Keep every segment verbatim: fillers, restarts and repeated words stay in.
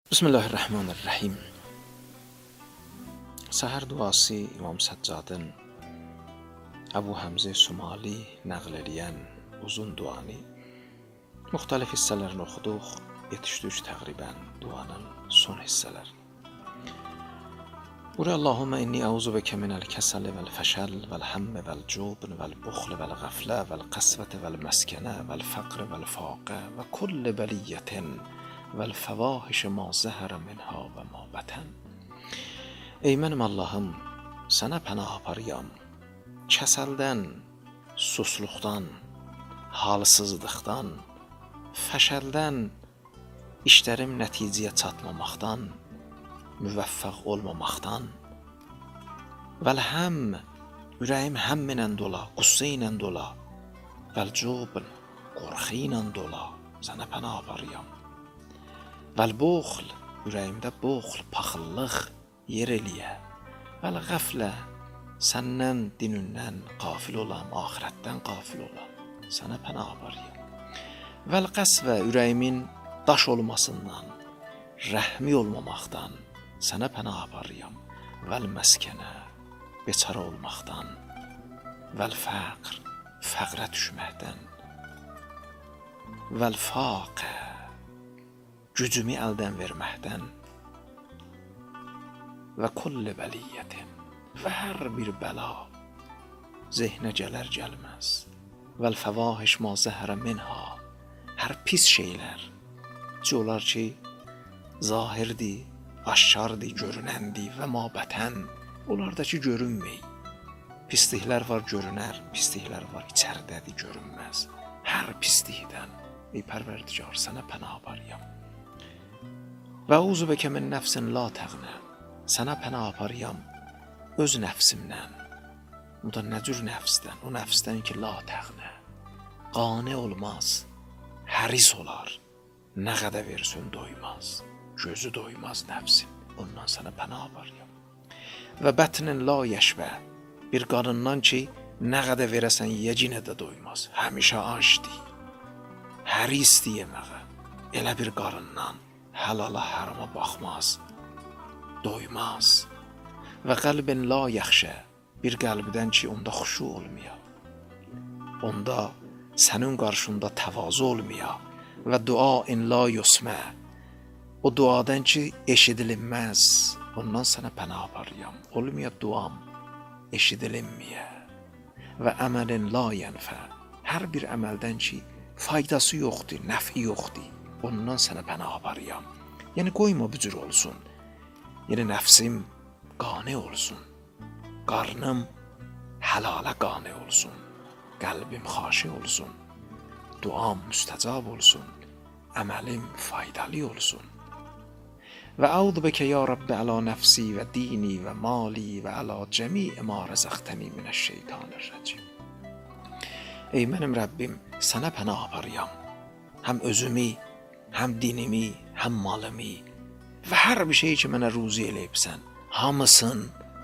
Bismillahirrahmanirrahim. Səhər duası İmam Səccadın Əbu Həmzə Sumali nəql edən uzun duanı müxtəlif hissələrini oxuduq, yetişdik təqribən duanın son hissələri. Bura Allahümmə inni əuzu bəkə minəl kəsəli vəl-fəşəl vəl-həmmə vəl-cubn vəl-buxl vəl-qəflə vəl-qəsvətə vəl-məskənə vəl-fəqr vəl-faqə və kulli bəliyyətin vəl-fəvahiş ma zəhərə minha və ma bətən. Ey mənim Allahım, sənə pənah aparıyam, kəsəldən, susluqdan, halsızlıqdan, fəşəldən, işlərim nəticəyə çatmamaqdan, müvəffəq olmamaqdan, vəl-həm, ürəyim həmm ilə dola, qüssə ilə dola, vəl-cubn, qorxu ilə dola, sənə pənah aparıyam. Vəl-buxl, ürəyimdə buxl, paxıllıq yer eləyə. Vəl-qəflə, səndən, dinündən qafil olam, axirətdən qafil olam, sənə pənah aparıyam. Vəl-qəsvə, ürəyimin daş olmasından, rəhmi olmamaqdan, sənə pənah aparıyam. Vəl-məskənə, beçara olmaqdan, vəl-fəqr, fəqrə düşməkdən, vəl-faqə, gücümü əldən verməkdən və kulli bəliyyətin və hər bir bəla zehnə gələr gəlməz vəl-fəvahiş ma zəhərə minha, hər pis şeylər ki olar ki zahirdir, aşkardır, görünəndir və ma bətən, onlar da ki görünməyir. Pisliklər var görünər, pisliklər var içəridədir, görünməz. Hər pislikdən ey Pərverdigar sənə pənah aparıyam. Və əuzu bəkə min nəfsin la təğnə, sənə pənah aparıyam öz nəfsimdən. Bu da nə cür nəfsdən? O nəfsdən ki la təğnə, qane olmaz, həris olar, nə qədər versin doymaz, gözü doymaz nəfsim, ondan sənə pənah aparıyam. Və bətnin la yəşbə, bir qarından ki nə qədər verəsən yecinə də doymaz, həmişə açdır, hərisdir yeməyə, elə bir qarından həlala hərama baxmaz, doymaz. Və qəlbin la yaxşə, bir qəlbdən ki onda xuşu olmaya, onda sənin qarşında təvazı olmaya və duain la yusmə, o duadan ki eşidilinməz, ondan sənə pənah aparıyam. Olmaya duam, eşidilinməyə və əməlin la yənfə, hər bir əməldən ki faydası yoxdur, nəfi yoxdur, ondan sənə pənah aparıyam. Yəni qoyma bu cür olsun. Yəni nəfsim qane olsun. Qarnım həlala qane olsun. Qəlbim xaşi olsun. Duam müstəcab olsun. Əməlim faydalı olsun. Və əuzu bəkə ya Rabbi əla nəfsi və dini və mali və əla cəmi'i ma rəzəqtəni minəşşeytanirrəcim. Ey mənim Rəbbim, sənə pənah aparıyam. Həm özümü, həm dinimi, həm malımı və hər bir şey ki mənə ruzi eləyibsən, hamısın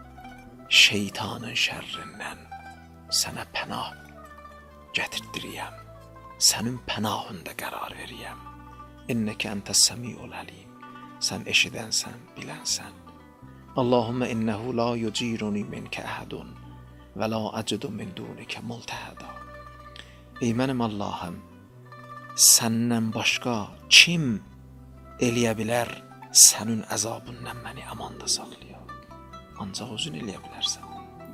şeytanın şərrindən sənə pənah gətirdiriyəm. Sənin pənahında qərar veriyəm. İnnəkə əntəs-səmiul əlim. Sən eşidənsən, bilənsən. Allahümmə innəhu la yuciruni minkə əhədun və la əcidu min dunikə multəhəda. Ey mənim Allahım, səndən başqa kim eləyə bilər sənin əzabından məni amanda saxlaya? Ancaq özün eləyə bilərsən.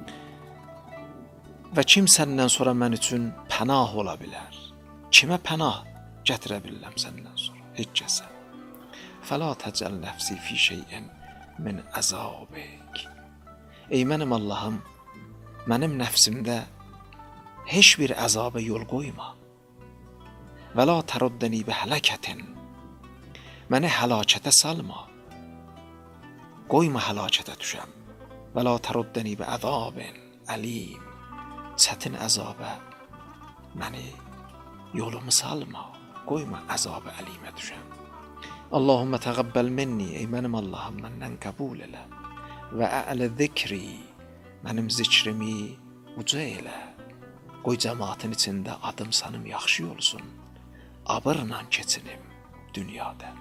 Və kim səndən sonra mən üçün pənah ola bilər? Kimə pənah gətirə bilirəm səndən sonra? Heç kəsə. Fəla təcəl nəfsi fi şeyin min əzabik. Ey mənim Allahım, mənim nəfsimdə heç bir əzaba yol qoyma. Və la təruddəni bi hələkətin, məni həlakətə salma, qoyma həlakətə düşəm. Və la təruddəni bi əzabin əlim, çətin əzabə məni yolumu salma, qoyma əzabə əlimə düşəm. Allahümmə təqəbbəl minni, ey mənim Allahım, məndən qəbul elə və ə'lə zikri, mənim zikrimi uca elə, qoy cəmaatın içində adım sanım yaxşı olsun, abırla keçinim dünyada.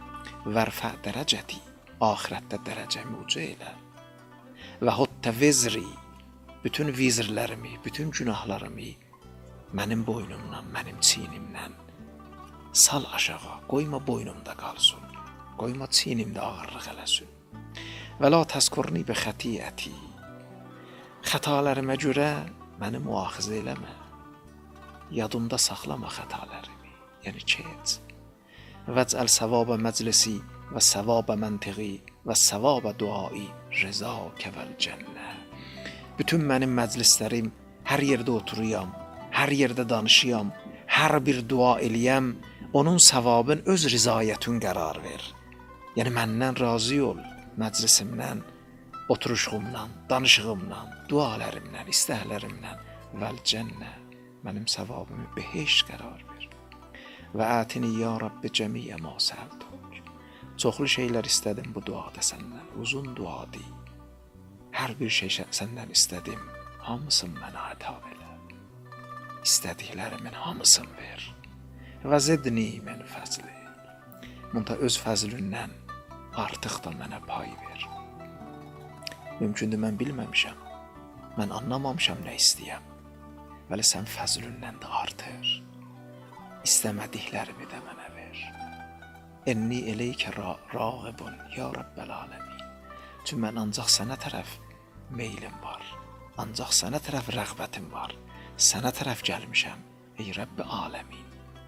vərfə dərəcəti, axirətdə dərəcəmi uca elə. Və huttə vizri, bütün vizrlərimi, bütün günahlarımı mənim boynumdan, mənim çiynimdən sal aşağı, qoyma boynumda qalsın, qoyma çiynimdə ağırlıq eləsin. Və la təzkurni bi xətiyyəti, xətalarıma görə məni müaxizə eləmə, yadımda saxlama xətalarımı, yəni keç. Vəcəl səvabə məclisi və səvabə məntiqi və səvabə duai rızakə vəl cənnə. Bütün mənim məclislərim, hər yerdə oturuyam, hər yerdə danışıyam, hər bir dua eləyəm, onun savabın öz rizayətin qərar ver. Yəni məndən razı ol, məclisimdən, oturuşumdan, danışığımdan, dualərimdən, istəklərimdən vəl cənnə, mənim savabımı beheşt qərar ver. Və ətini ya Rabbi cəmiyə ma səltuk. Çoxlu şeylər istədim bu duada səndən, uzun duadır. Hər bir şey səndən istədim, hamısını mənə əta elə. İstədiklərimin hamısını ver. Və zidni min fəzli. Munta öz fəzlindən artıq da mənə pay ver. Mümkündür mən bilməmişəm, mən anlamamışam nə istəyəm. Vəli sən fəzlindən də artır. İstəmədiklərimi də mənə ver. Enni eleykə rağibun ya Rabbəl aləmin. Çünki mən ancaq sənə tərəf meylim var, ancaq sənə tərəf rəğbətim var, sənə tərəf gəlmişəm ey Rəbbi aləmin.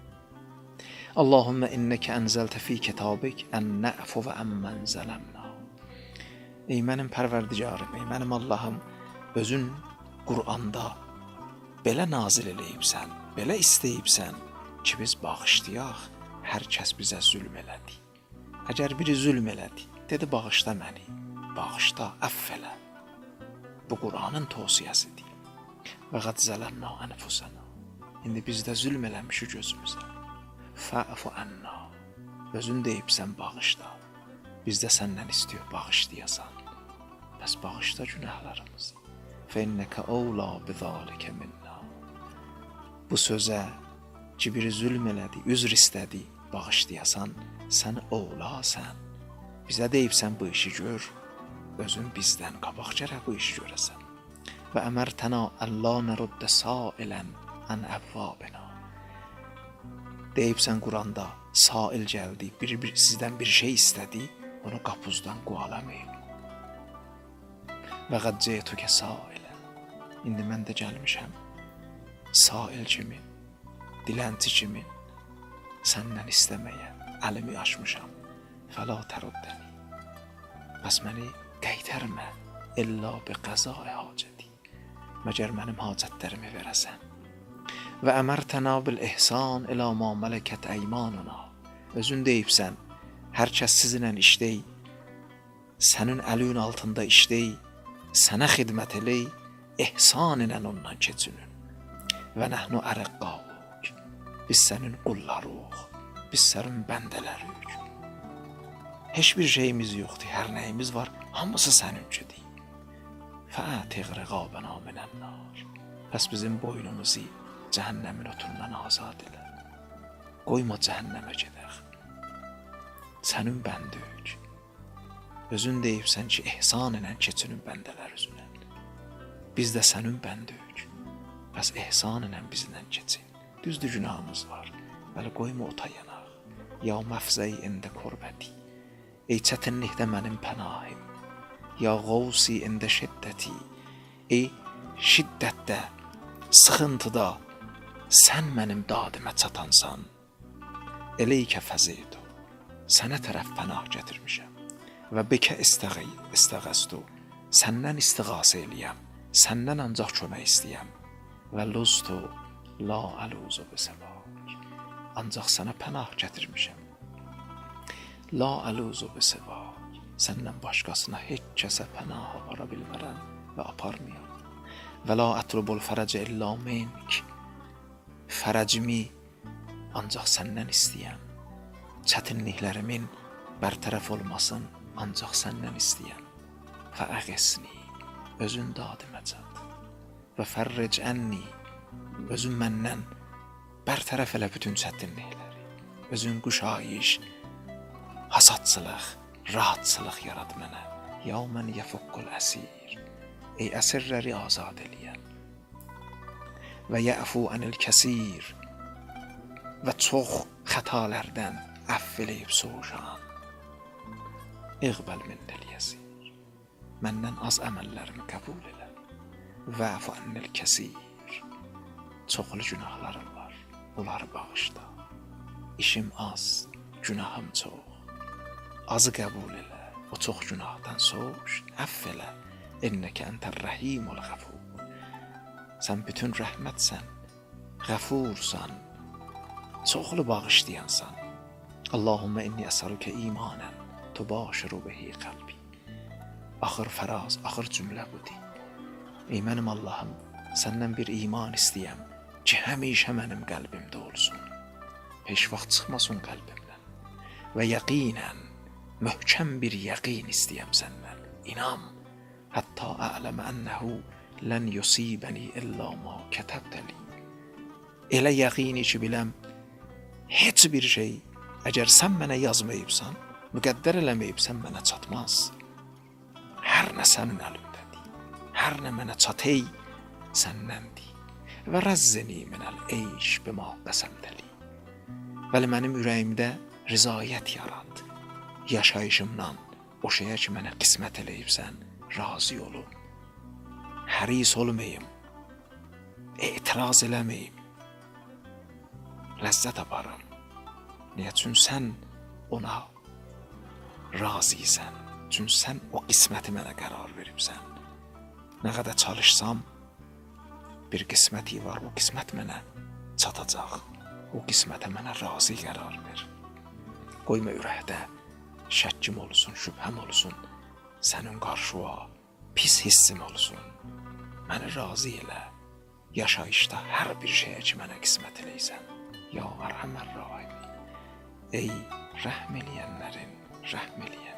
Allahümmə innəkə ənzəltə fi kitabik ən nə'fu və əmmən zələmna. Ey mənim pərverdigarım, ey mənim Allahım, özün Qur'anda belə nazil eləyibsən, belə istəyibsən ki, biz bağışlayaq, hər kəs bizə zülm elədi. Əgər biri zülm elədi, dedi bağışla məni, bağışla, əff elə. Bu Qur'anın tavsiyəsidir. Və qəd zələmna ənfusəna. İndi biz də zülm eləmişik gözümüzə. Fə'fu ənna. Özün deyibsən bağışla. Biz də səndən istiyor bağışlayasan. Bəs bağışla günahlarımızı. Fə innəkə əvla bizəlikə minna. Bu sözə ki, biri zülm elədi, üzr istədi, bağışlayasan, sən oğlasən. Bizə deyibsən bu işi gör, özün bizdən qabaq gərək bu işi görəsən. Və əmərtəna əllə nəruddə sailən ən əvvabina. Deyibsən Quranda, sail gəldi, bir, bir, sizdən bir şey istədi, onu qapuzdan qovalamayın. Və qəd cəytükə sailən. İndi mən də gəlmişəm, sail kimi, dilənçi kimi səndən istəməyə əlimi açmışam. Fəla təruddəni. Bəs məni qaytarma illə bi qəzai hacəti. Məgər mənim hacətlərimi verəsən. Və əmərtənə bil ihsan ilə ma mələkət əymanına. Özün deyibsən, hər kəs sizinlə işlək, sənin əlin altında işlək, sənə xidmət elək, ihsan ilə ondan keçinin. Və nəhnu ərəqqavuk. Biz sənin qullarıq, biz sənin bəndələrük. Heç bir şeyimiz yoxdur, hər nəyimiz var, hamısı səninkidir. Fəətiq rəqabənə minənnar. Pəs bizim boynumuzu cəhənnəmin otundan azad elə. Qoyma cəhənnəmə gedək. Sənin bəndük. Özün deyibsən ki, ihsan ilə keçinin bəndələr üzünə. Biz də sənin bəndük. Pəs ihsan ilə bizlə keçin. Düzdür günahımız var. Bəli qoyma ota yanaq. Ya məfzəyi ində korbəti. Ey çətinlikdə mənim pənahim. Ya qavsi ində şiddəti. Ey şiddətdə, sıxıntıda sən mənim dadimə çatansan. Eleykə fəzidu. Sənə tərəf pənah gətirmişəm. Və bikə istəği, istəğəstu. Səndən istiğasə eləyəm. Səndən ancaq kömək istəyəm. Və lustu la əluzu bisəvak. Ancaq sənə pənah gətirmişəm. La əluzu bisəvak. Səndən başqasına heç kəsə pənah apara bilmərəm və aparmayam. Və la ətlubul fərəcə illə mink. Fərəcimi ancaq səndən istəyəm. Çətinliklərimin bərtərəf olmasın ancaq səndən istəyəm. Fəəqisni. Özün dadimə çat. Və fərric ənni. Özün məndən bərtərəf elə bütün çətinlikləri. Özün quşayiş Hasatçılıq, rahatçılıq yarad mənə. Ya mən yəfuqqul əsir, ey əsirləri azad eləyən. Və yəfu anil kəsir, və çox xətalərdən əff eləyib soğuşan. İqbəl minnəl yəsir, məndən az əməllərimi qəbul elə. Vəfu anil kəsir, çoxlu günahlarım var, onları bağışla. İşim az, günahım çox, azı qəbul elə. O çox günahdan soğuş, əff elə. İnnəkə əntər rəhimul qəfur. Sən bütün rəhmətsən, qəfursan, çoxlu bağışlayansan. Allahümmə inni əsəlükə imanən, tubaşiru bihi qəlbi. Axır fəraz, axır cümlə budur. Ey mənim Allahım, səndən bir iman istəyəm ki, həmişə mənim qəlbimdə olsun. Heç vaxt çıxmasın qəlbimdən. Və yəqinən, möhkəm bir yəqin istəyəm səndən. İnam, hətta ələmə ənəhu lən yusibəni illə ma kətəbdəli. Elə yəqini ki, biləm, heç bir şey, əgər sən mənə yazmayıbsan, müqəddər eləməyibsən, mənə çatmaz. Hər nə sənin əlimdədir, hər nə mənə çatey, səndəndir. Və rəzzini minəl eyş bima qəsəmdəli. Bəli, mənim ürəyimdə rizayət yarad. Yaşayışımdan o şeyə ki, mənə qismət eləyibsən, razı olun. Həris olmayım, etiraz eləməyim, ləzzət aparım. Niyə? Çün sən ona razıysən, çün sən o qisməti mənə qərar veribsən. Nə qədər çalışsam, bir qisməti var, o qismət mənə çatacaq. O qismətə mənə razı qərar ver. Qoyma ürəkdə şəkkim olsun, şübhəm olsun, sənin qarşıva pis hissim olsun. Məni razı elə, yaşayışda hər bir şeyə ki, mənə qismət eləysən. Ya ərhəmər rahim, ey rəhm eləyənlərin rəhm eləyən.